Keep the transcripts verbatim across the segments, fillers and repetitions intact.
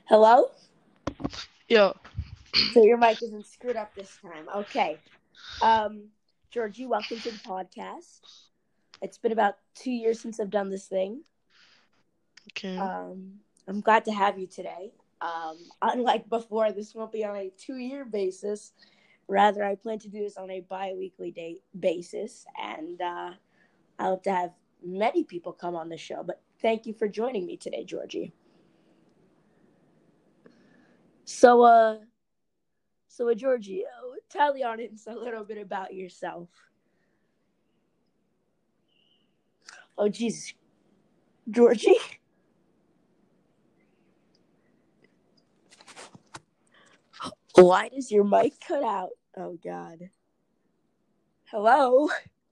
Hello? Yeah. So your mic isn't screwed up this time. Okay. Um, Georgie, welcome to the podcast. It's been about two years since I've done this thing. Okay. Um, I'm glad to have you today. Um, unlike before, this won't be on a two-year basis. Rather, I plan to do this on a bi-weekly day basis, and uh, I hope to have many people come on the show. But thank you for joining me today, Georgie. So, uh, so uh, Georgie, uh, tell the audience a little bit about yourself. Oh, Jesus, Georgie. Why does your mic cut out? Oh, God. Hello?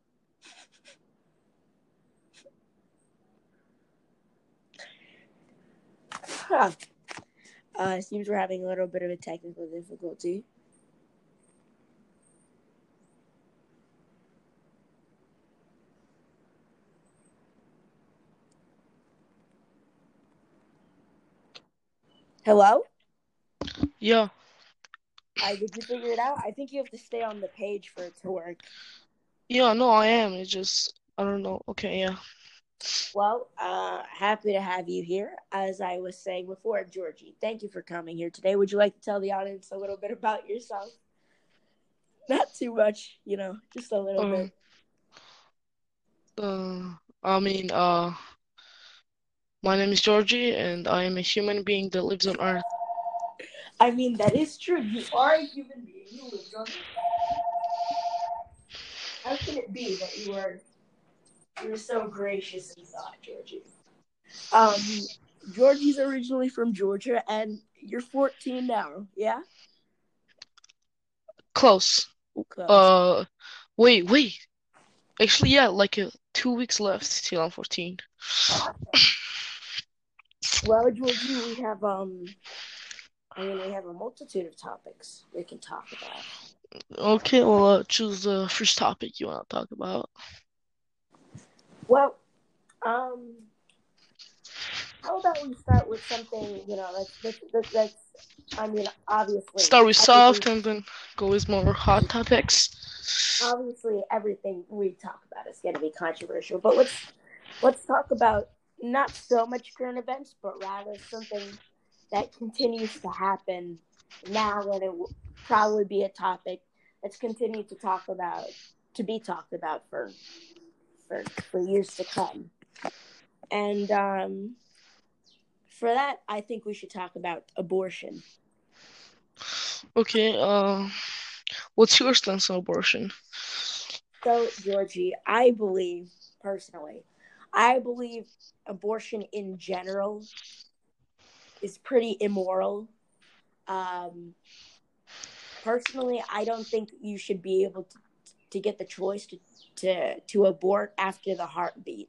Huh. Uh, seems we're having a little bit of a technical difficulty. Hello? Yeah. I did you figure it out? I think you have to stay on the page for it to work. Yeah, no, I am. It's just, I don't know. Okay, yeah. Well, uh, happy to have you here. As I was saying before, Georgie, thank you for coming here today. Would you like to tell the audience a little bit about yourself? Not too much, you know, just a little Um, bit. uh, I mean, uh, my name is Georgie, and I am a human being that lives on Earth. I mean, that is true. You are a human being who lives on Earth. How can it be that you are you were so gracious in thought, Georgie? Um, Georgie's originally from Georgia, and you're fourteen now. Yeah, Close. close. Uh, wait, wait. Actually, yeah, like uh, two weeks left till I'm fourteen. Well, Georgie, we have um, I mean, we have a multitude of topics we can talk about. Okay, well, uh, choose the first topic you want to talk about. Well, um, how about we start with something? You know, that's that's that's. that's I mean, obviously, Start with everything. soft and then go with more hot topics. Obviously, everything we talk about is going to be controversial. But let's let's talk about not so much current events, but rather something that continues to happen now, and it will probably be a topic that's continued to talk about to be talked about for for for years to come. And um, for that, I think we should talk about abortion. Okay, uh, what's your stance on abortion? So, Georgie, I believe personally, I believe abortion in general is pretty immoral. Um, personally, I don't think you should be able to, to get the choice to, to, to abort after the heartbeat.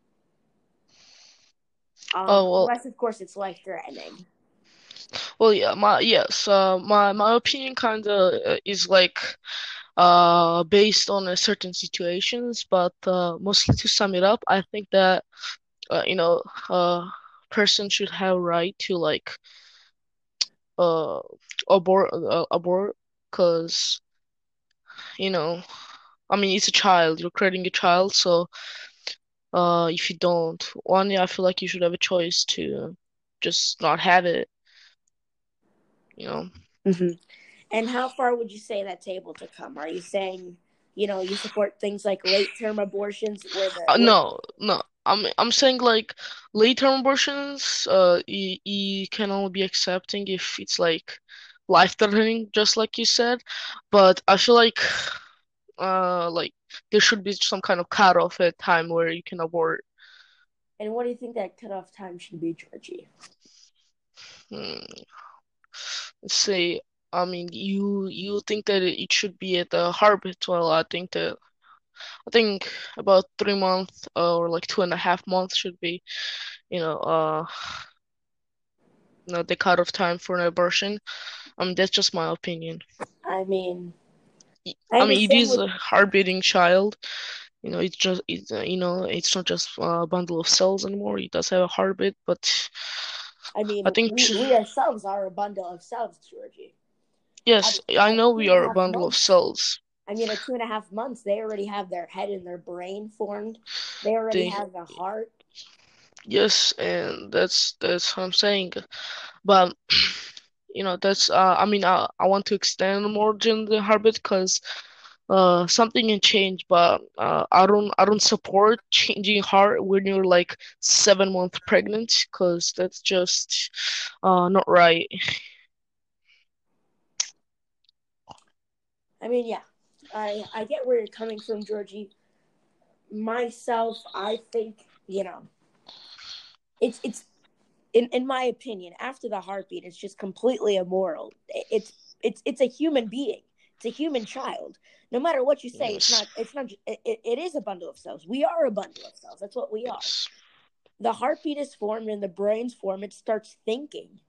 Um, Oh, well, unless, of course, it's life threatening. Well, yeah, my yes, uh, my my opinion kind of is like uh based on a certain situations, but uh, mostly to sum it up, I think that uh, you know, uh, person should have right to like uh abort uh, abort because you know, I mean, it's a child, you're creating a child, so uh if you don't want it, I feel like you should have a choice to just not have it, you know. Mm-hmm. And how far would you say that's able to come? Are you saying, you know, you support things like late term abortions where the Uh, where no, no. I'm I'm saying like late-term abortions, uh, you, you can only be accepting if it's like life-threatening, just like you said. But I feel like uh like there should be some kind of cutoff at time where you can abort. and what do you think that cutoff time should be, Georgie? Hmm, let's say, I mean, you you think that it should be at the heartbeat. Well, I think that I think about three months or like two and a half months should be, you know, uh, you know, the cutoff time for an abortion. Um, that's just my opinion. I mean, I I mean, it understand is what a heart-beating child. You know, it's just it's uh, you know, it's not just a bundle of cells anymore. It does have a heartbeat, but I I mean, think, we, we ourselves are a bundle of cells, Georgie. yes, At, I at know two we and a are a half bundle of months, cells. I mean, at two and a half months, they already have their head and their brain formed. They already They, have a heart. yes, and that's that's what I'm saying. But you know, that's uh, I mean, I I want to extend more gender habit because uh something can change, but uh I don't I don't support changing heart when you're like seven months pregnant because that's just uh not right. I mean, yeah, I I get where you're coming from, Georgie. Myself, I think you know, it's it's in in my opinion, after the heartbeat, it's just completely immoral. It's it's it's a human being. It's a human child. No matter what you say, it's Yes, not. It's not. It, it is a bundle of cells. We are a bundle of cells. That's what we are. yes. The heartbeat is formed and the brain's formed. It starts thinking.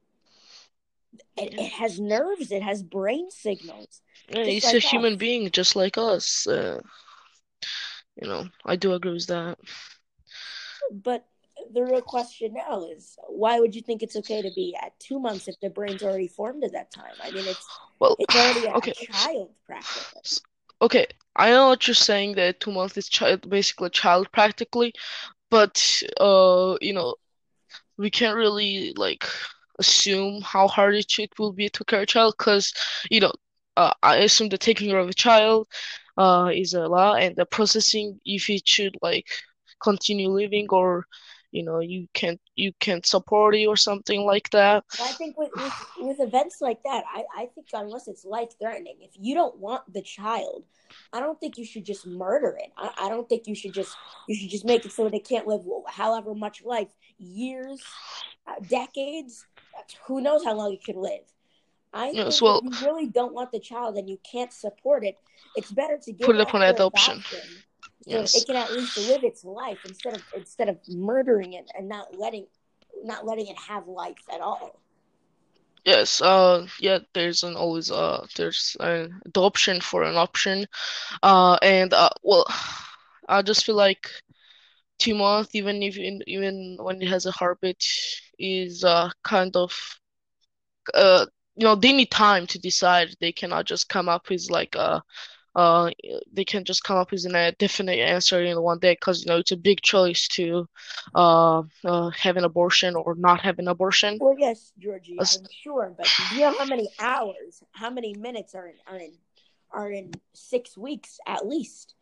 It, Yeah. it has nerves. It has brain signals, Yeah, just he's a like human us. being just like us. Uh, you know, I do agree with that. But the real question now is, why would you think it's okay to be at two months if the brain's already formed at that time? I mean, it's Well, it's already a, a okay, child practically. s- okay. I know what you're saying that two months is child, basically a child practically, but uh, you know, we can't really like assume how hard it it will be to carry a child because you know, uh, I assume the taking care of a child uh is a lot, and the processing if it should like continue living or you know you can't you can't support it or something like that. But I think with, with, with events like that, I, I think unless it's life threatening, if you don't want the child, I don't think you should just murder it. I, I don't think you should just you should just make it so they can't live however much life, years, uh, decades. Who knows how long it could live? I Yes, think if well, you really don't want the child and you can't support it, it's better to give put it it up upon for adoption. adoption so it Yes. can at least live its life instead of instead of murdering it and not letting not letting it have life at all. Yes, uh, yeah, there's an always uh, there's an adoption for an option, uh, and uh, well, I just feel like two months, even if in, even when it has a heartbeat, is uh kind of uh you know they need time to decide. They cannot just come up with like a uh they can just come up with a definite answer in one day because you know it's a big choice to uh, uh have an abortion or not have an abortion. Well, yes, Georgie, As- I'm sure, but do you know how many hours, how many minutes are in are in are in six weeks at least?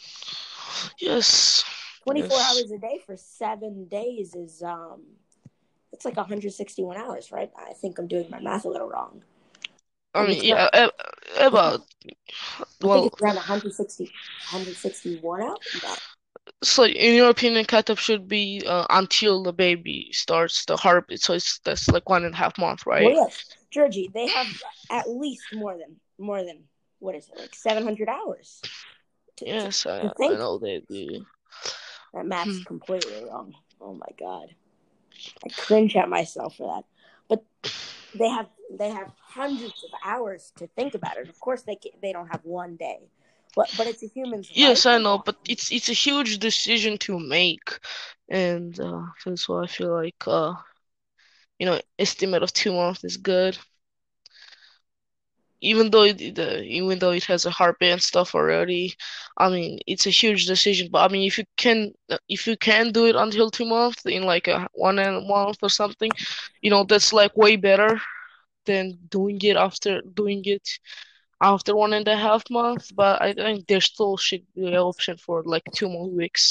Yes, Twenty-four yes. hours a day for seven days is um, it's like one hundred sixty-one hours, right? I think I'm doing my math a little wrong. I Um, mean, it's not. yeah, uh, about I think well, it's around one hundred sixty, one hundred sixty-one hours. No. so in your opinion, cut-off should be uh, until the baby starts the heartbeat. So it's that's like one and a half month, Well, right? yes, Georgie, they have at least more than more than what is it, like seven hundred hours to, to, Yes, to I I think. know they do. That math's Hmm. completely wrong. Oh my god, I cringe at myself for that. But they have they have hundreds of hours to think about it. Of course, they can, they don't have one day, but but it's a human's life Yes, I on the know, but line. it's it's a huge decision to make, and uh, that's why I feel like uh, you know, estimate of two months is good. Even though it, the even though it has a heartbeat and stuff already, I mean, it's a huge decision. But I mean, if you can if you can do it until two months in like a one and a month or something, you know, that's like way better than doing it after doing it after one and a half months. But I think there still should be an option for like two more weeks.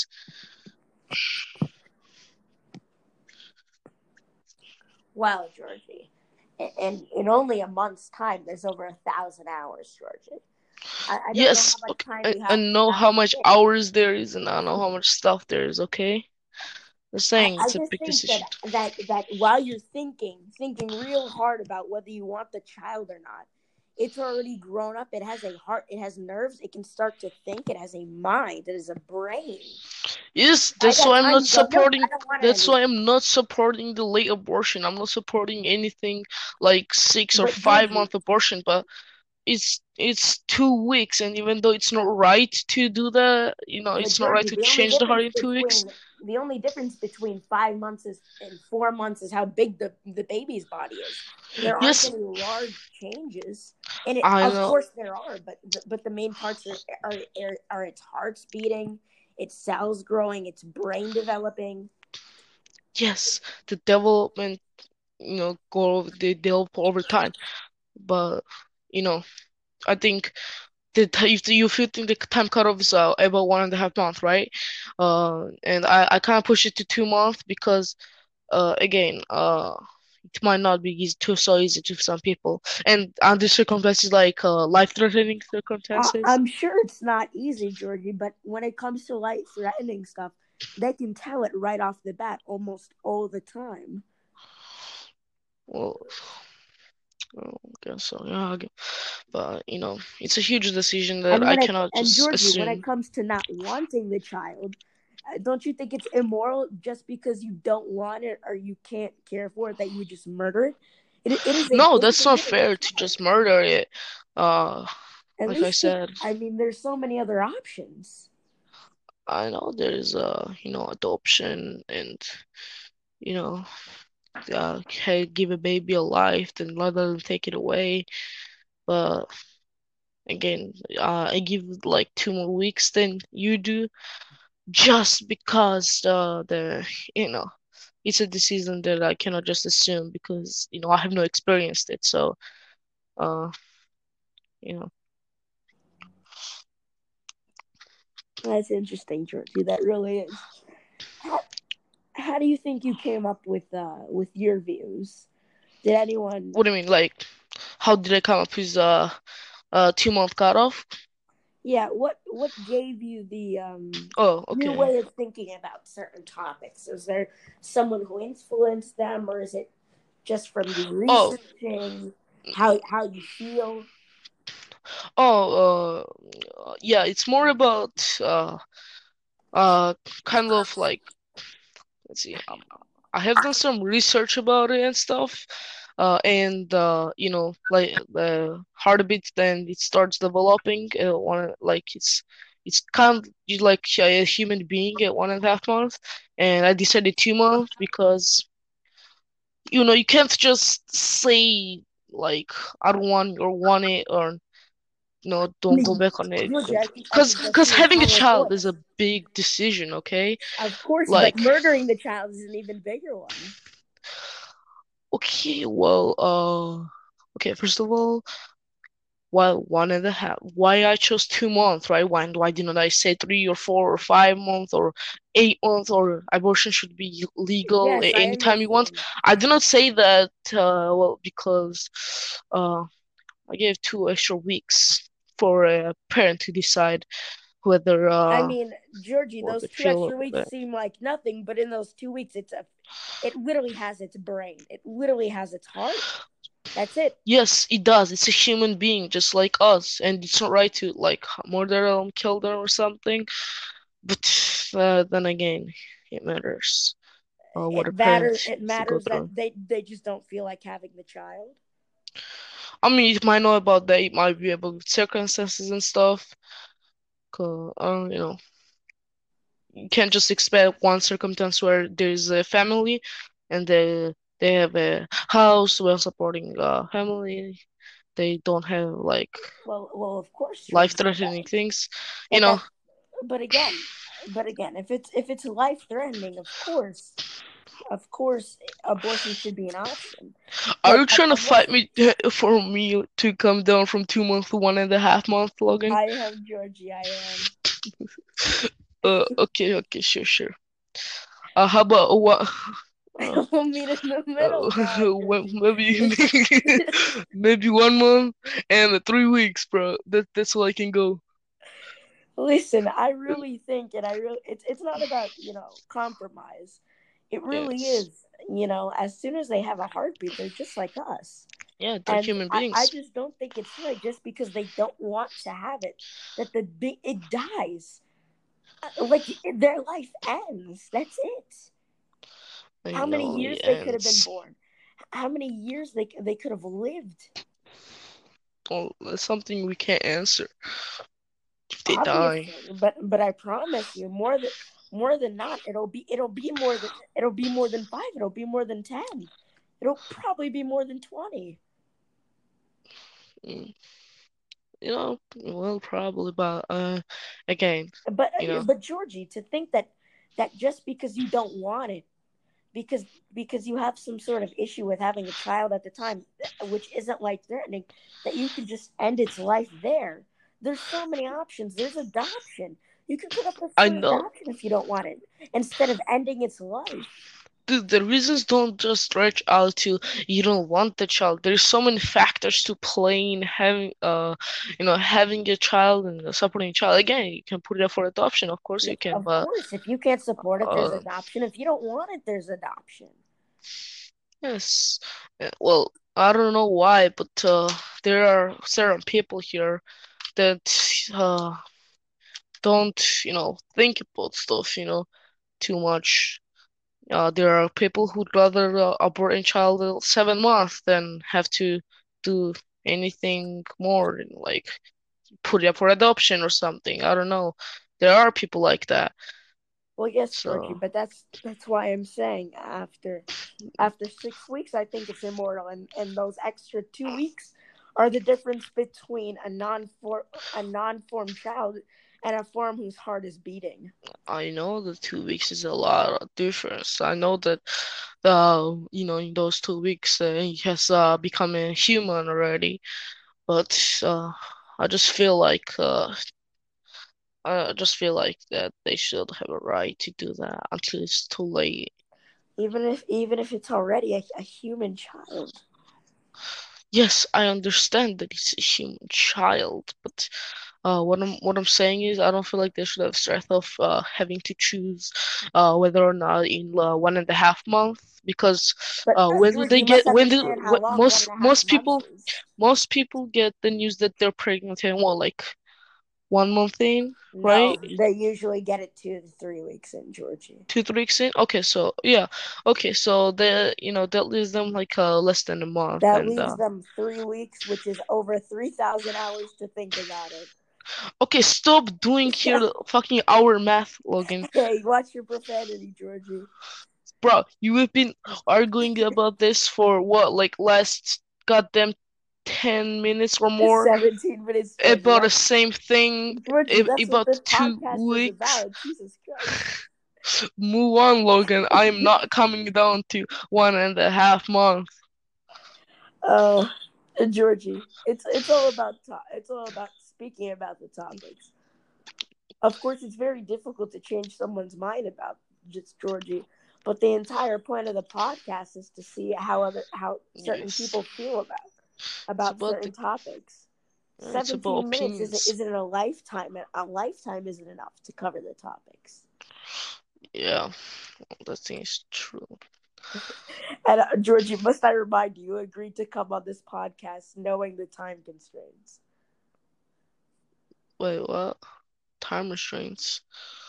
Wow, Georgie, and in only a month's time, there's over a thousand hours, Georgie. I, I don't know Yes, how much okay. time I, you I have know left how to much think. hours there is, and I know how much stuff there is, okay? I'm I, saying I it's a just big think that decision. that that while you're thinking, thinking real hard about whether you want the child or not, it's already grown up. It has a heart. It has nerves. It can start to think. It has a mind. It has a brain. Yes, By that's that why I'm time, not you go, nope, I supporting. don't want it That's why anymore. I'm not supporting the late abortion. I'm not supporting anything like six or But five Georgie, month abortion. But it's it's two weeks, and even though it's not right to do that, you know, but it's not right Georgie, to the only change the heart difference in two between weeks. the only difference between five months is and four months is how big the the baby's body is. There aren't Yes, any large changes, and it, I of know. course there are, but the, but the main parts are, are are are its heart's beating, its cells growing, its brain developing. Yes, the development, you know, go they develop over time. But you know, I think the t- if you feel think the time cutoff is uh, about one and a half month, right? Uh, and I I kind of push it to two months because uh again uh it might not be easy too so easy to some people, and under circumstances like uh life-threatening I, circumstances. I'm sure it's not easy, Georgie, but when it comes to life threatening stuff, they can tell it right off the bat almost all the time. Well, I guess so. Yeah, I gue- but you know, it's a huge decision that And I when it cannot and just Georgie, when it assume. comes to not wanting the child, uh, don't you think it's immoral just because you don't want it or you can't care for it that you would just murder it? It, it is a No, it is that's a not living fair to child. just murder it. Uh, At like I least think. said, I mean, there's so many other options. I know there's uh, you know, adoption and you know, uh, hey, give a baby a life, then let them take it away. But again, uh, I give like two more weeks than you do, just because uh, the you know it's a decision that I cannot just assume because you know I have no experienced it. So uh, you know, That's interesting, Georgie. That really is. How, how do you think you came up with uh with your views? Did anyone? what do you mean? Like, how did I come up with uh, uh two month cutoff? Yeah, what what gave you the um Oh, your okay. way of thinking about certain topics? Is there someone who influenced them, or is it just from you Oh, researching how how you feel? oh, uh, yeah. It's more about uh, uh, kind of like let's see. Um, I have done some research about it and stuff. Uh, and uh, you know, like the heartbeat, then it starts developing. Uh, one like it's it's kind of like a human being at one and a half months, and I decided two months because you know you can't just say like I don't want or want it or no I don't go mean, back on it Georgia, I think I because think that's because the having a entire child point. is a big decision, okay? Of course, but Like murdering the child is an even bigger one. okay, well, uh, okay, first of all, why one and a half? Why I chose two months, right? Why why didn't I say three or four or five months or eight months or abortion should be legal Yes, a- I anytime you want? understand. I did not say that, uh, well, because uh, I gave two extra weeks for a parent to decide whether I uh mean, Georgie, or those they two feel extra weeks that. seem like nothing, but in those two weeks, it's a, it literally has its brain. It literally has its heart. That's it. Yes, it does. It's a human being just like us, and it's not right to like murder them, kill them, or something. But uh, then again, it matters uh, what a It parent matters. It has to go matters that through. they they just don't feel like having the child. I mean, it might know about that. It might be able with circumstances and stuff. 'Cause, uh, you know, you can't just expect one circumstance where there's a family and they they have a house, well supporting uh, family. They don't have like Well, well, of course, Georgie, but that, life-threatening things. You but know, that, but again, but again, if it's if it's life threatening, of course, of course, abortion should be an option. are But you I, trying to I fight wasn't. me for me to come down from two months to one and a half month, Logan? I am Georgie. I am. Uh, okay, okay, sure, sure. Uh, how about what? Uh, We'll meet in the middle. Nah, uh, Georgie. maybe maybe one month and three weeks, bro. That that's all I can go. Listen, I really think, and I really, it's it's not about you know compromise. It really Yes, is. You know, as soon as they have a heartbeat, they're just like us. yeah, they're And human I, I beings. just don't think it's right just because they don't want to have it that the it dies. Uh, Like their life ends. That's it. I How many know it years they could have been ends. born? How many years they they could have lived? Well, that's something we can't answer if they die. Obviously, but but I promise you, more than more than not, it'll be it'll be more than it'll be more than five. It'll be more than ten. It'll probably be more than twenty. Mm, You know, well, probably, but uh, again, But you uh, know, but Georgie, to think that that just because you don't want it, because because you have some sort of issue with having a child at the time, which isn't life threatening, that you can just end its life there. There's so many options. There's adoption. You can put up I for know. adoption if you don't want it, instead of ending its life. The, the reasons don't just stretch out to you don't want the child. There's so many factors to playing having uh you know having a child and supporting a child. Again, you can put it up for adoption, of course you Yes, can, of but course. If you can't support it, there's uh adoption. If you don't want it, there's adoption. yes. Uh, Well, I don't know why, but uh there are certain people here that uh don't, you know, think about stuff, you know, too much. Uh, there are people who'd rather uh, abort a child at seven months than have to do anything more, like put it up for adoption or something. I don't know. There are people like that. Well, yes, Georgie, So but that's that's why I'm saying after after six weeks, I think it's immortal, and and those extra two weeks are the difference between a non a non formed child and a form whose heart is beating. I know the two weeks is a lot of difference. I know that uh, you know, in those two weeks uh, he has uh, become a human already. But uh, I just feel like uh, I just feel like that they should have a right to do that until it's too late. Even if even if it's already a, a human child. Yes, I understand that it's a human child, but uh, what I'm what I'm saying is I don't feel like they should have stress of uh, having to choose uh, whether or not in uh, one and a half month because But uh, uh, when do Georgie, they you must get when do understand how what, long one most and a half most months people is. most people get the news that they're pregnant in what like one month in, right? No, they usually get it two to three weeks in, Georgie. Two, three weeks in. Okay, so yeah, okay, so the you know that leaves them like uh less than a month, That and leaves uh them three weeks, which is over three thousand hours to think about it. okay, stop doing here the fucking hour math, Logan. Hey, watch your profanity, Georgie. Bro, you have been arguing about this for what, like last goddamn ten minutes or more seventeen minutes, Georgie. about the That's same thing Georgie, a- that's what about this two podcast is weeks. about. Jesus Christ. Move on, Logan. I am not coming down to one and a half months. Oh, Georgie. It's it's all about to- it's all about speaking about the topics. Of course, it's very difficult to change someone's mind about just Georgie, but the entire point of the podcast is to see how other how certain Yes, people feel about it's about about certain the topics. it's about seventeen minutes isn't opinions. isn't a lifetime. A lifetime isn't enough to cover the topics. Yeah, that thing is true. And uh, Georgie, must I remind you, you agreed to come on this podcast knowing the time constraints. Wait, what? Time restraints.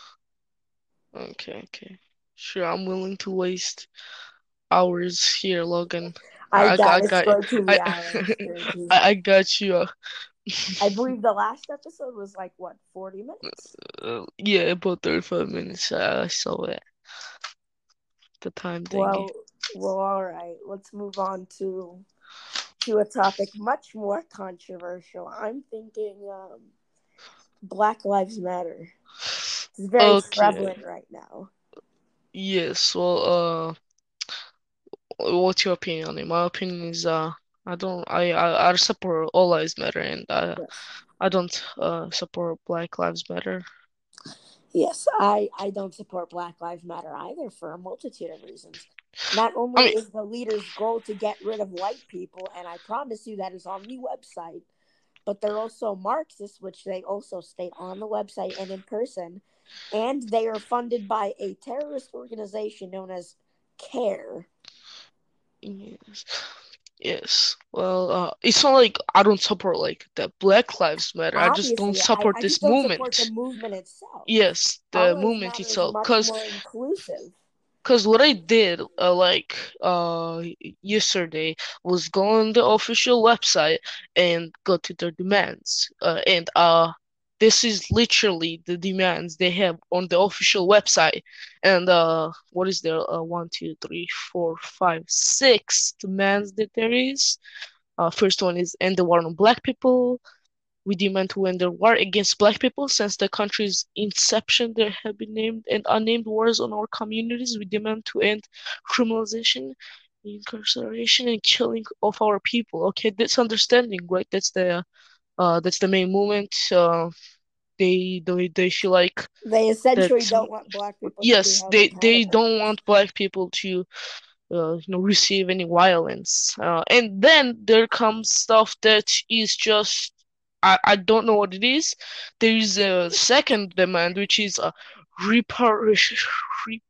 Okay, okay. Sure, I'm willing to waste hours here, Logan. I I got, I doubt it's got, going to be I, hours, Georgie. I, I got you. I believe the last episode was like what, forty minutes? Uh, yeah, about thirty-five minutes. I, I saw it. The time thingy. Well, well, all right. Let's move on to to a topic much more controversial. I'm thinking um, Black Lives Matter. It's very Okay. prevalent right now. Yes. Well, uh, what's your opinion on it? My opinion is, uh, I don't, I, I, I support all lives matter, and I, Yes. I don't, uh, support Black Lives Matter. Yes, I, I don't support Black Lives Matter either for a multitude of reasons. Not I only mean, is the leader's goal to get rid of white people, and I promise you that is on the website, but they're also Marxists, which they also state on the website and in person, and they are funded by a terrorist organization known as CARE. yes. Yes. Well, uh, it's not like I don't support like the Black Lives Matter. I just don't Obviously, I, support I this just don't support the movement. movement itself. Yes, All the Lives movement Matter is itself. much Cause, more inclusive. cause what I did, uh, like, uh, yesterday was go on the official website and go to their demands. Uh, and uh, this is literally the demands they have on the official website. And uh, what is there? Uh, one, two, three, four, five, six demands that there is. Uh, first one is end the war on black people. We demand to end the war against black people. Since the country's inception, there have been named and unnamed wars on our communities. We demand to end criminalization, incarceration, and killing of our people. Okay, that's understanding, right? That's the uh, that's the main movement. Uh, they they they feel like They essentially that. don't want black people to be Yes, held they they accountable. don't want black people to uh, you know receive any violence. Uh, and then there comes stuff that is just I, I don't know what it is. There is a second demand which is uh, reparation re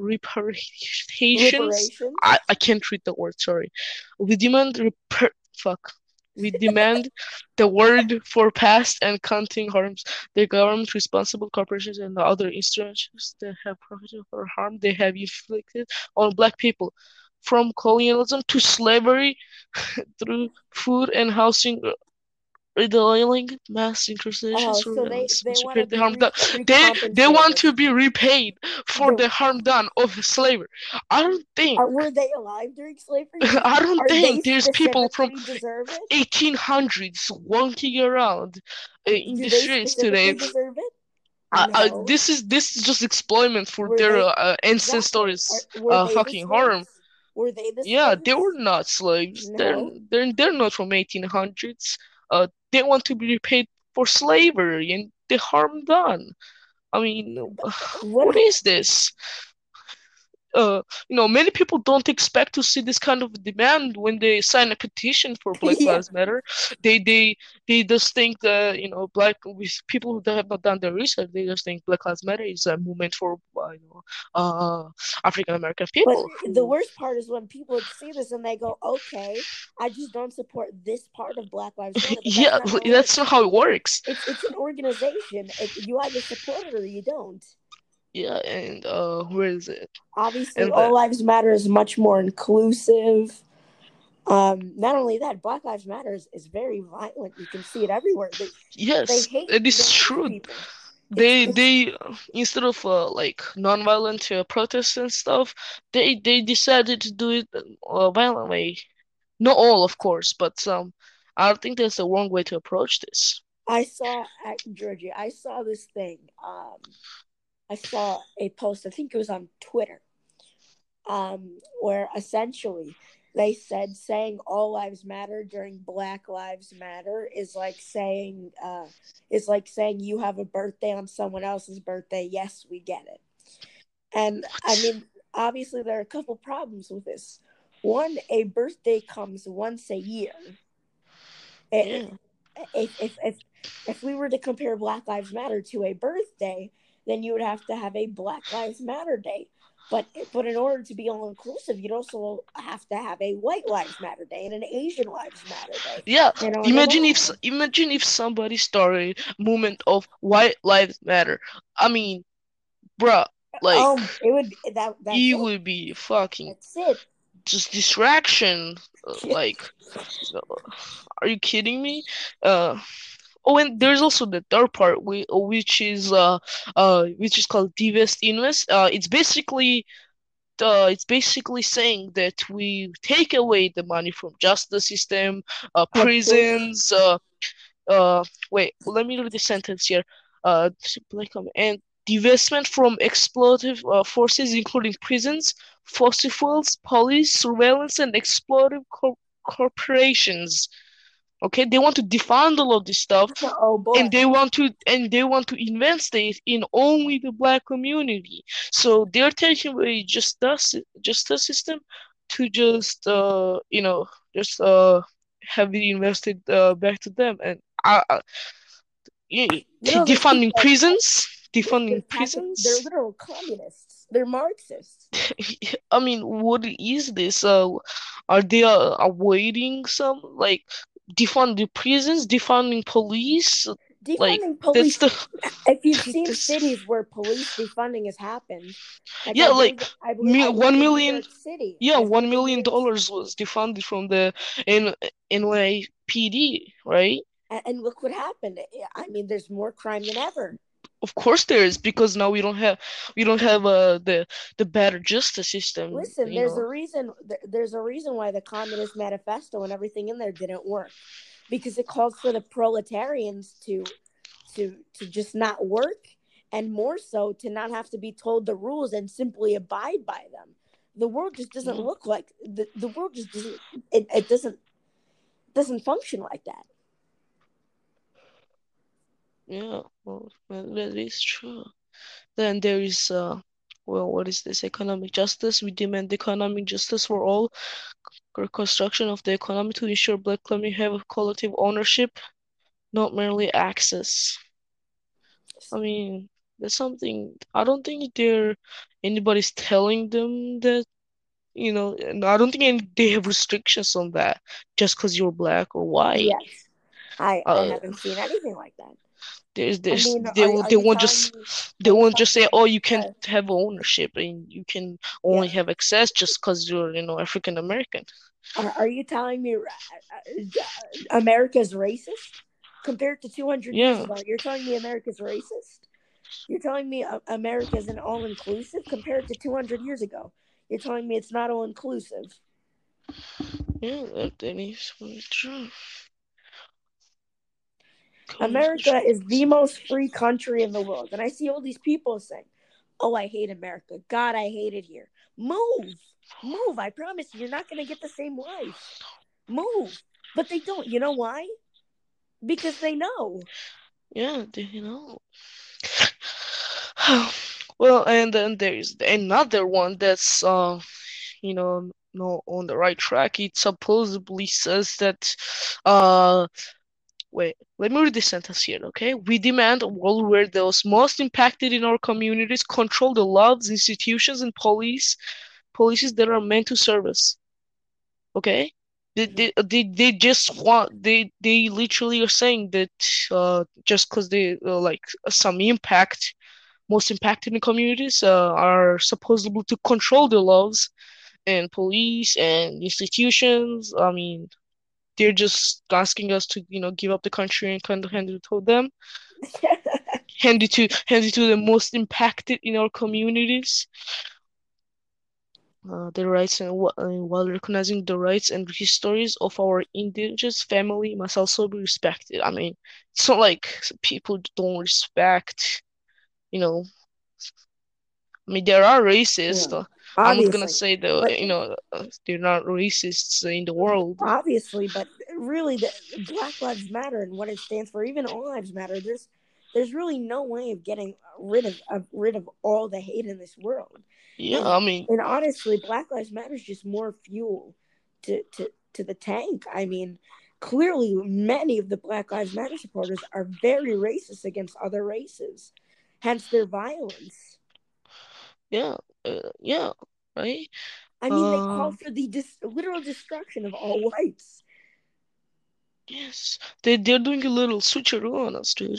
reparations. Reparations? I, I can't read the word, sorry. We demand repair fuck. We demand the word for past and counting harms. The government, responsible corporations, and the other institutions that have profited or harm they have inflicted on black people, from colonialism to slavery, through food and housing, redealing, mass incarceration, Oh, so they surveillance, they want to massacre, the be harm re done. They they want recompensated. to be repaid for The the harm done of slavery. I don't think uh, were they alive during slavery? Do, I don't are they think there's people from specifically deserve it? eighteen hundreds walking around uh, in Do the they streets today. specifically deserve it? I, I, No. this is this is just exploitment for Were their they uh, exactly? Are, ancestors' were uh, they the fucking harm. slaves? Were they the Yeah, they were slaves? not slaves. They're No. they're they're not from eighteen hundreds. Uh, they want to be repaid for slavery and the harm done. I mean, What? what is this? Uh, you know, many people don't expect to see this kind of demand when they sign a petition for Black Yeah. Lives Matter. They they they just think that you know, black with people who have not done their research. They just think Black Lives Matter is a movement for uh, you know, uh, African American But people the who. worst part is when people see this and they go, "Okay, I just don't support this part of Black Lives Matter." But that's Yeah, not how it that's works. not how it works. It's it's an organization. It, you either support it or you don't. Yeah, and uh, where is it? Obviously, And All the Lives Matter is much more inclusive. Um, not only that, Black Lives Matter is, is very violent. You can see it everywhere. They they yes, hate it they is hate true. people. It's They it's they instead of uh, like non-violent uh, protests and stuff, they they decided to do it uh, violent way. Not all, of course, but some. I think that's the wrong way to approach this. I saw at Georgia. I saw this thing. Um, I saw a post. I think it was on Twitter. Um, where essentially they said saying all lives matter during Black Lives Matter is like saying uh, is like saying you have a birthday on someone else's birthday. Yes, we get it. And I What? mean, obviously there are a couple problems with this. One, a birthday comes once a year. Yeah. If if if if we were to compare Black Lives Matter to a birthday, then you would have to have a Black Lives Matter Day. But but in order to be all inclusive, you'd also have to have a White Lives Matter Day and an Asian Lives Matter Day, Yeah. and on and Imagine if on. imagine if somebody started a movement of White Lives Matter. I mean, bruh, like Um, it would that that's it it. would be fucking That's it. just distraction. Uh, like, uh, are you kidding me? Uh, Oh, and there's also the third part, which is uh uh which is called Divest Invest. Uh, it's basically uh it's basically saying that we take away the money from justice system, uh, Of course. prisons. Uh, uh, wait, let me read the sentence here. Uh, and divestment from exploitative uh, forces, including prisons, fossil fuels, police, surveillance, and exploitative cor corporations. Okay, they want to defund all of this stuff, Oh and boy. they want to and they want to invest in only the black community. So they're taking away just justice justice system to just uh you know just uh have it invested uh, back to them, and uh, uh, You know, those defunding people are prisons, they're, they're defunding tactic. They're prisons. literal communists. They're Marxists. I mean, what is this? Uh, are they uh, avoiding some like defunding prisons, defunding police? Like Defunding that's police. the If you've seen that's cities where police defunding has happened, like yeah, I believe, like I believe, I mil believe one in New million, York City. yeah, I one believe in New million York City. dollars was defunded from the N N Y P D, right? And look what happened. I mean, there's more crime than ever. Of course there is, because now we don't have we don't have uh the the better justice system. Listen, You there's know. a reason. There's a reason why the Communist Manifesto and everything in there didn't work, because it called for the proletarians to, to, to just not work, and more so to not have to be told the rules and simply abide by them. The world just doesn't Yeah. look like the the world just doesn't. It, it doesn't doesn't function like that. Yeah, well, that is true. Then there is, uh, well, what is this? Economic justice. We demand economic justice for all. Reconstruction of the economy to ensure Black community have collective ownership, not merely access. I mean, that's something. I don't think there anybody's telling them that, you know, and I don't think any, they have restrictions on that just because you're Black or white. Yes, I I Uh, haven't seen anything like that. there's I there's mean, they are will are they you won't telling just me? they Are you won't just say, telling oh, me? you can't Uh, have ownership and you can only yeah. have access just because you're, you know, African American. Are, are you telling me uh, uh, America's racist compared to two hundred years Yeah, ago? You're telling me America's racist? You're telling me uh, America isn't all inclusive compared to two hundred years ago? You're telling me it's not all inclusive? yeah, that, that is very true. America is the most free country in the world. And I see all these people saying, oh, I hate America. God, I hate it here. Move. Move. I promise you, you're not going to get the same life. Move. But they don't. You know why? Because they know. Yeah, they, you know. Well, and then there's another one that's, uh, you know, not on the right track. It supposedly says that, uh, wait, let me read this sentence here, okay? We demand a world where those most impacted in our communities control the laws, institutions, and police policies that are meant to serve us. Okay? They, they, they, they just want, they, they literally are saying that uh, just because they, uh, like, some impact, most impacted in communities uh, are supposedly to control the laws and police and institutions. I mean, they're just asking us to, you know, give up the country and kind of hand it to them, hand it to hand it to the most impacted in our communities. Uh, the rights and uh, while recognizing the rights and histories of our indigenous family must also be respected. I mean, it's not like people don't respect, you know. I mean, there are racists. Yeah, Uh, I'm not gonna obviously. say that, But you know, uh, they're not racists in the world. obviously, but really, the Black Lives Matter and what it stands for, even All Lives Matter, there's there's really no way of getting rid of, of rid of all the hate in this world. Yeah, And I mean, and honestly, Black Lives Matter is just more fuel to to to the tank. I mean, clearly, many of the Black Lives Matter supporters are very racist against other races, hence their violence. yeah, uh, yeah, right? I mean, they call Uh, for the dis- literal destruction of all whites. yes, they they're doing a little switcheroo on us, dude.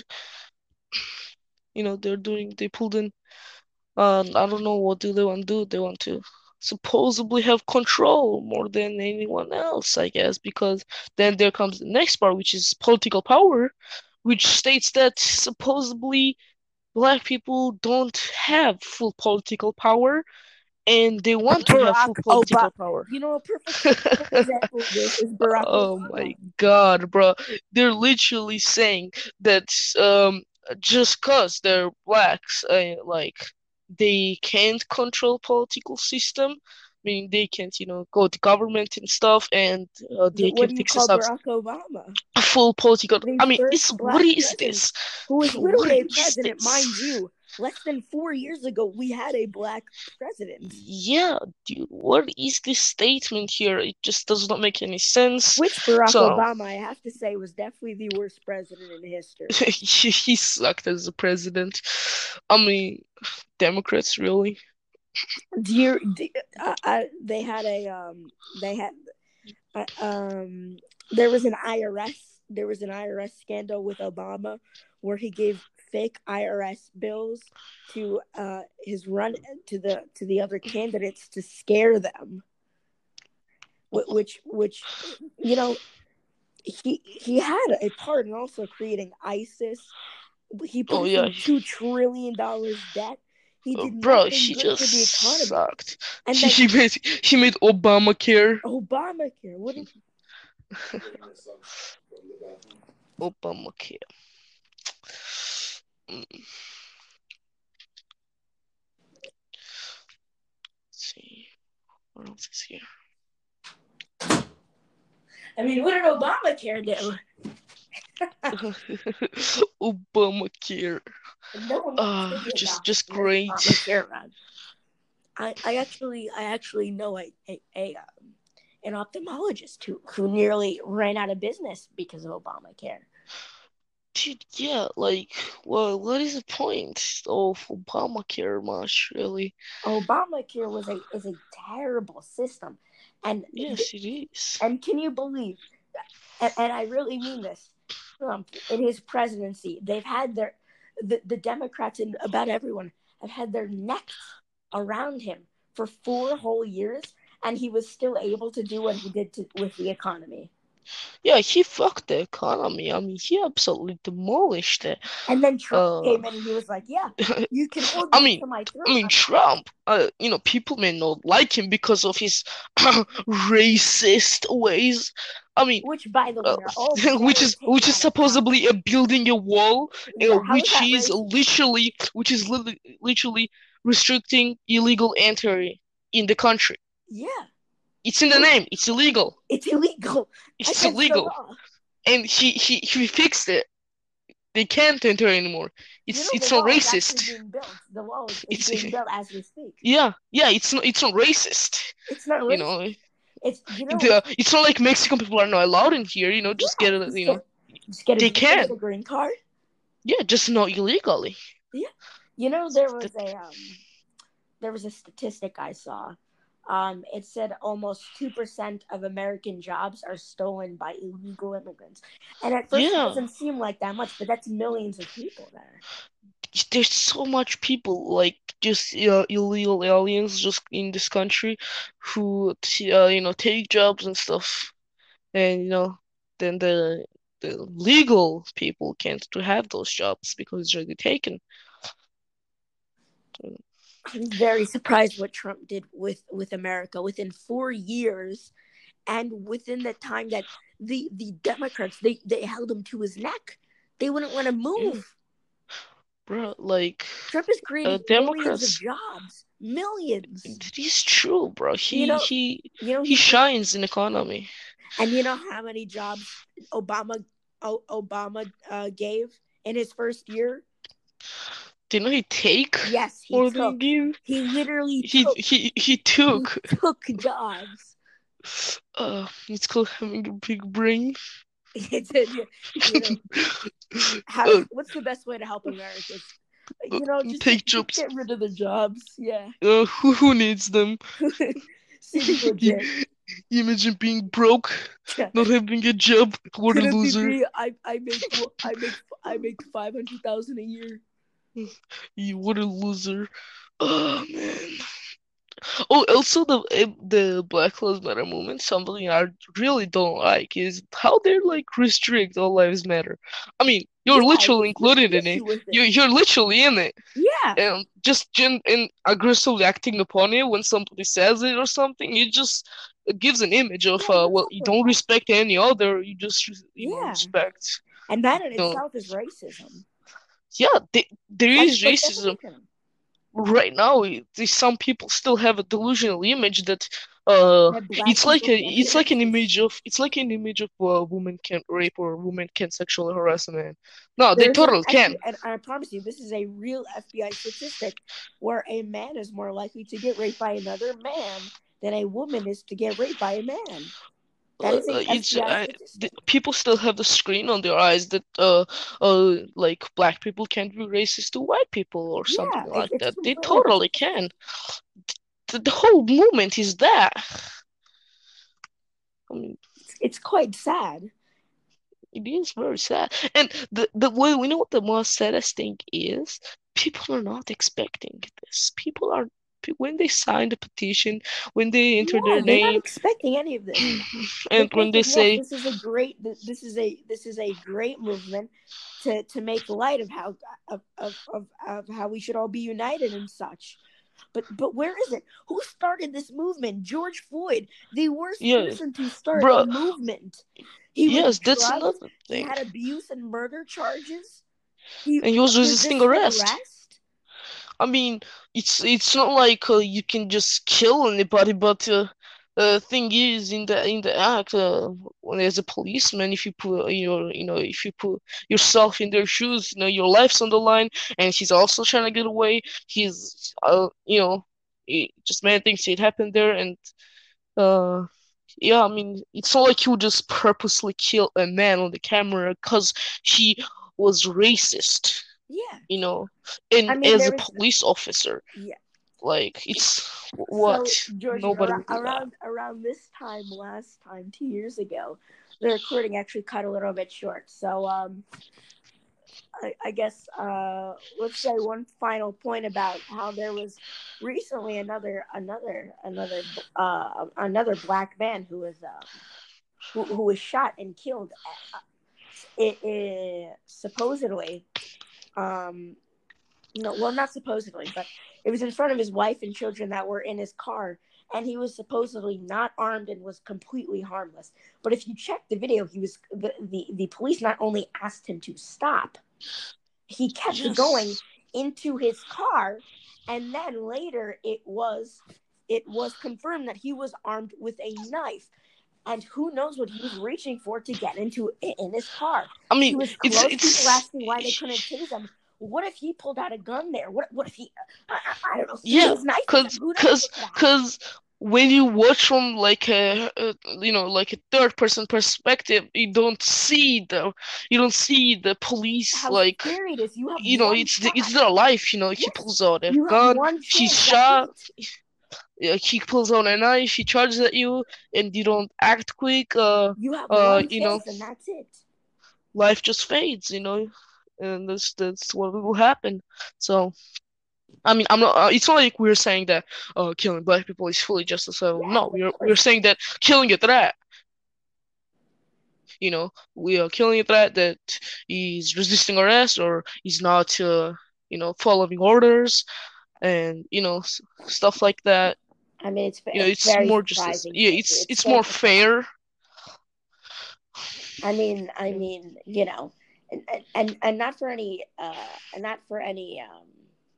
You know, they're doing they pulled in. Uh, I don't know what do they want to do. They want to supposedly have control more than anyone else, I guess, because then there comes the next part, which is political power, which states that supposedly black people don't have full political power and they want to have Barack full Obama. political power. You know, a perfect perfect example of this is Barack Oh my Obama. God, bro. They're literally saying that um just cause they're blacks, uh, like they can't control political system, meaning they can't, you know, go to government and stuff, and uh, they What can do you call exercise Barack Obama? a full political. The I mean, first it's what black is president, this? who was What literally a is president, this? mind you. Less than four years ago, we had a black president. Yeah, dude, what is this statement here? It just does not make any sense. Which Barack So, Obama, I have to say, was definitely the worst president in history. he, he sucked as a president. I mean, Democrats really. Do you? Do, uh, uh, they had a um. They had uh, um. There was an I R S. There was an I R S scandal with Obama, where he gave fake I R S bills to uh his run to the to the other candidates to scare them. Which which you know, he he had a part in also creating ISIS. He put Oh us yeah, in two trillion dollars debt. He uh, did bro, nothing he good just for the economy. sucked. And He then he made he made Obamacare. Obamacare. What did Obamacare. Mm, let's see what else is here. I mean, what did Obamacare do? Obamacare. No one wants Uh, to hear just about just this great. Obamacare run. I, I actually I actually know a, a, a um, an ophthalmologist who, who nearly ran out of business because of Obamacare. Dude, yeah, like, well, what is the point of Obamacare much, really? Obamacare was a is a terrible system, and Yes, it is. and can you believe? And, and I really mean this. Trump in his presidency, they've had their the, the Democrats and about everyone have had their necks around him for four whole years, and he was still able to do what he did to, with the economy. Yeah, he fucked the economy. I mean, he absolutely demolished it. And then Trump Uh, came in and he was like, "Yeah, you can hold I me mean, to my I mean, throne." Trump. Uh, you know, people may not like him because of his racist ways. I mean, Which, by the uh, way, are all which very is which taken is out of context. supposedly a building a wall, uh, Yeah, how is which that is racist? literally which is li literally restricting illegal entry in the country. Yeah, It's in the name. It's illegal. it's illegal It's against the illegal. law. And he he he fixed it. They can't enter anymore. You It's know, the it's not wall is actually racist. being built. The wall is, is It's being built as we speak. yeah yeah. It's not it's not racist. It's not You racist. know, It's you know the, it's it's not like Mexican people are not allowed in here. You know, just yeah. get a Just you know get just get a they visa, get can. a green card. Yeah, just not illegally. Yeah. You know there was a um there was a statistic I saw. Um, it said almost two percent of American jobs are stolen by illegal immigrants. And at first it Yeah, doesn't seem like that much, but that's millions of people there. there's so much people like just uh, illegal aliens just in this country who uh, you know take jobs and stuff, and you know then the the legal people can't to have those jobs because it's already taken. I'm very surprised what Trump did with, with America within four years and within the time that the, the Democrats they, they held him to his neck. They wouldn't let him Yeah, move. bro, like Trump has uh, created millions of Democrats. jobs. Millions. It is true, bro. You He know he you know he he shines in economy. and you know how many jobs Obama o- Obama uh, gave in his first year? Didn't he take Yes, he more than he took. gave? He literally He took. he he He took. took jobs. Uh, it's called having a big brain. It's a, you know how uh, what's the best way to help Americans? uh, You know, just take get just jobs. get rid of the jobs. Yeah, Uh, who who needs them? seems legit. Imagine being broke, Yeah. not having a job. What a Couldn't be loser. me. I I make I make I make five hundred thousand a year. You what a loser. Oh man. Oh, also the eh, the Black Lives Matter movement, something I really don't like is how they're like restrict all lives matter. I mean, you're Yeah, literally what's what's included the in it. issue with You it? you're literally in it, Yeah, and just gen and aggressively acting upon it when somebody says it or something, it just it gives an image of yeah, uh you're well, you talking don't about. respect any other, you just you know Yeah, respect. and that in You know, itself is racism. yeah, they, there By is by racism definition, right now. Some people still have a delusional image that uh that black it's like people a can't be it's like an racist. image of it's like an image of a woman can't rape or a woman can't sexually harass a man. No, they There's an totally F B can. I, and I promise you, this is a real F B I statistic where a man is more likely to get raped by another man than a woman is to get raped by a man. That Uh, is a it's F B I I, the, statistic. people still have the screen on their eyes that uh uh like black people can't be racist to white people or something Yeah, it, like it's that. They completely totally ridiculous. can. The, the whole movement is that. I mean, It's, it's quite sad. it is very sad. And the the way we know what the most saddest thing is, people are not expecting this. People are when they sign the petition, when they enter Yeah, their they're not name, expecting any of this. They're and when they thinking, yes, say, this is a great, this is a, this is a great movement to to make light of how of of of, of how we should all be united and such. But but where is it? Who started this movement? George Floyd, the worst yeah, person to start a bro, movement. He was yes, that's drugged. another He thing. had abuse and murder charges. He And he was resisting resisted arrest. arrest. I mean, it's it's not like uh, you can just kill anybody, but uh, the thing is, in the in the act, uh, when as a policeman, if you put your you know if you put yourself in their shoes, you know your life's on the line, and he's also trying to get away. He's uh you know, it, just many things it happened there, and uh yeah, I mean, it's not like he would just purposely kill a man on the camera because he was racist, Yeah, you know, I and mean as a there is. police officer. Yeah. Like, it's what? So Georgie, Nobody around would do that. around around this time last time, two years ago, the recording actually cut a little bit short. So um, I, I guess uh, let's say one final point about how there was recently another another another uh another black man who was um who, who was shot and killed. Uh, it, it, supposedly um no, well, not supposedly, but it was in front of his wife and children that were in his car, and he was supposedly not armed and was completely harmless. But if you check the video, he was the the, the police not only asked him to stop, he kept going Yes. into his car, and then later it was it was confirmed that he was armed with a knife. And who knows what he was reaching for to get into in his car? I He mean, was it's close. People it's asking why they couldn't tase him. What if he pulled out a gun there? What what if he, I, I, I don't know, threw yeah, his knife at them? cause Who knows cause what could have happened? cause when you watch from like a, a you know like a third person perspective, you don't see the you don't see the police, How like, scary it is! You have you know one it's the, shot. it's their life. You know, he Yes, pulls out a you have gun, one he's chance. That's shot. it. Yeah, he pulls out a knife, he charges at you, and you don't act quick. Uh, You have uh, one you know, chance, and that's it. life just fades. You know, and that's that's what will happen. So. I mean, I'm not. Uh, it's not like we're saying that uh, killing black people is fully justice. So Yes, no, of we're we're course. saying that killing a threat. You know, we are killing a threat that is resisting arrest or is not, uh, you know, following orders, and you know, s- stuff like that. I mean, it's You know, it's it's very more justice. surprising Yeah, to me. it's It's it's so more surprising. fair. I mean, I Yeah. mean, you know, and and and not for any uh, and not for any um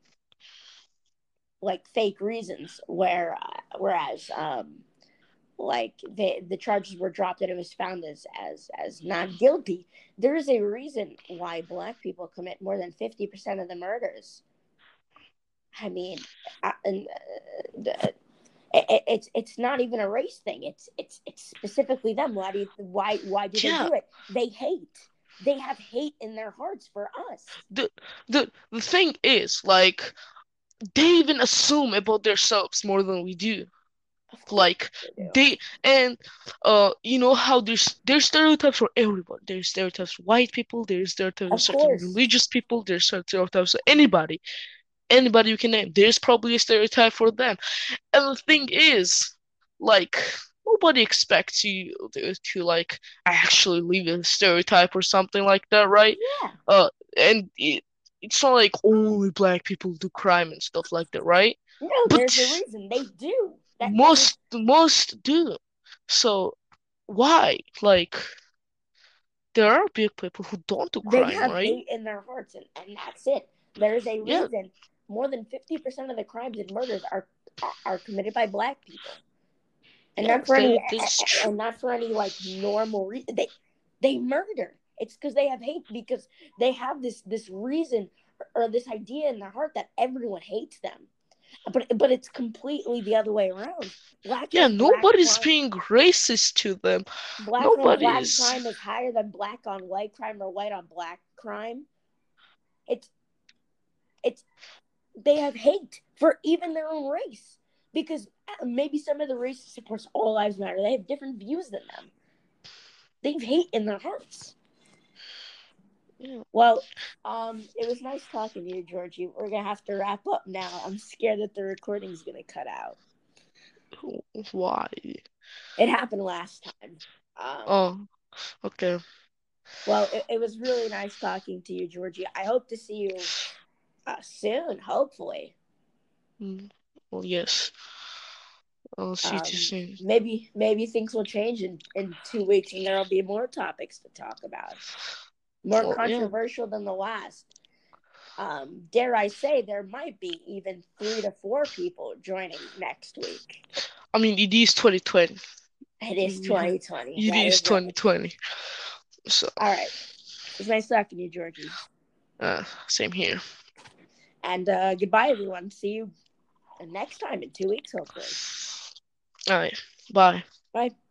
like fake reasons. Where uh, whereas um like the the charges were dropped and it was found as as as not guilty. There is a reason why black people commit more than fifty percent of the murders. I mean, uh, and uh, it, it's it's not even a race thing. It's it's it's specifically them. Why do you, why why do they Yeah. do it? They hate. They have hate in their hearts for us. The the the thing is, like, they even assume about themselves more than we do. Of course Like, they do. they and uh you know how there's there's stereotypes for everyone. There's stereotypes for white people, there's stereotypes for Of certain course. religious people, there's stereotypes for anybody. Anybody you can name. There's probably a stereotype for them. And the thing is, like, nobody expects you to, to like actually leave a stereotype or something like that, right? Yeah. Uh and it, it's not like only black people do crime and stuff like that, right? No, But there's a reason they do. That that is most most do. So why? Like, there are big people who don't do they crime, have right? hate in their hearts, and, and that's it. There is a Yeah, reason more than fifty percent of the crimes and murders are are committed by black people. And yeah, not for any that, that's true. and not for any like normal reason. They they murder. It's because they have hate, because they have this this reason or this idea in their heart that everyone hates them. But but it's completely the other way around. Black Yeah, on black nobody's crime, being racist to them. black on black Nobody's. crime is higher than black on white crime or white on black crime. It's it's they have hate for even their own race, because maybe some of the races, of course, all lives matter. They have different views than them. They have hate in their hearts. Yeah. Well, um, it was nice talking to you, Georgie. We're gonna have to wrap up now. I'm scared that the recording's gonna cut out. Why? It happened last time. Um, Oh, okay. well, it, it was really nice talking to you, Georgie. I hope to see you uh, soon, hopefully. Mm. Well, yes. I'll see you Um, soon. maybe maybe things will change in, in two weeks and there'll be more topics to talk about. More Well, yeah. controversial than the last. Um, dare I say, there might be even three to four people joining next week. I mean, it is twenty twenty. It is Yeah. twenty twenty. It That is is right. twenty twenty. So, All right. It was nice talking to you, Georgie. uh, same here. And uh, goodbye, everyone. See you next time in two weeks, hopefully. All right. Bye. Bye.